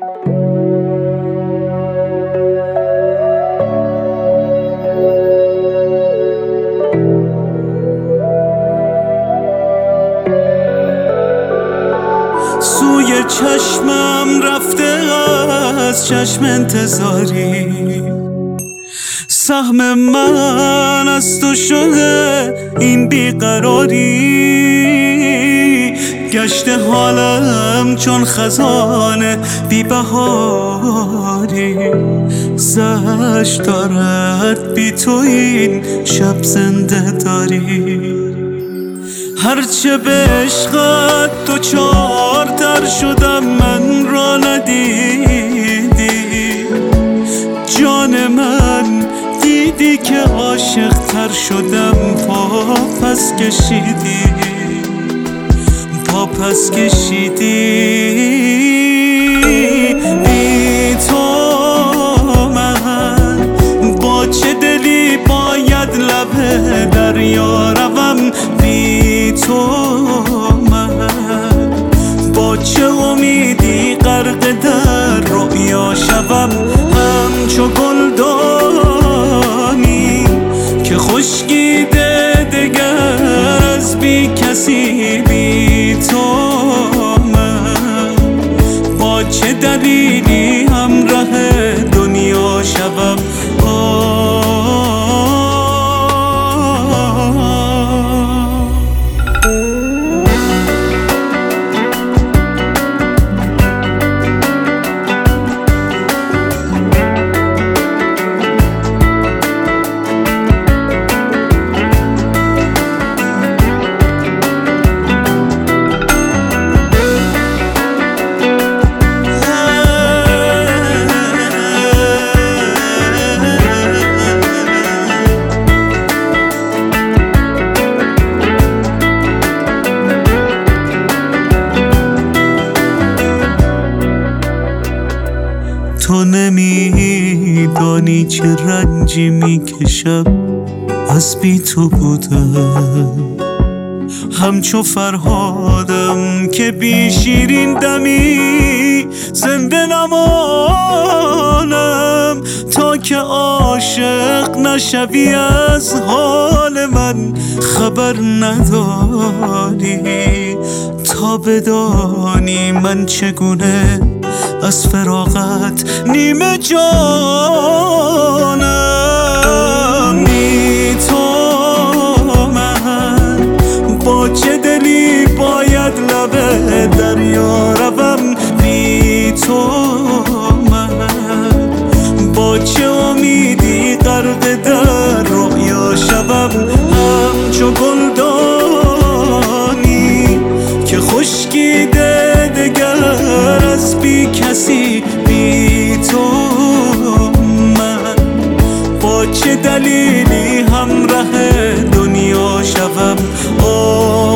سوی چشمم رفته از چشم انتظاری، سهم من از تو شده این بیقراری. گشته حالم چون خزانه بی بهاری، زشت دارد بی تو این شب زنده داری. هرچه به عشقت تو چارتر شدم من را ندیدی، جان من دیدی که عاشق تر شدم پا پس کشیدی، پا پس کشیدی. بی تو من با چه دلی باید لب دریا روم، بی تو من با چه امیدی غرق در رؤیا شوم. همچو گلدانی که خشکیده دگر از بی کسی، بی تو من با چه دلیلی همراه دنیا شوم. تو نمیدانی چه رنجی میکشم از بی تو بودم، همچو فرهادم که بی شیرین دمی زنده نمانم. تا که عاشق نشوی از حال من خبر نداری، تا بدانی من چگونه از فراقت نیمه جانم. بی تو من با چه دلی باید لب دریا روم، بی تو من با چه امیدی غرق در رؤیا شوم. همچو گلدانی که خشکیده دگر از بی کسی، بی تو من با چه دلیلی همراه دنیا شوم.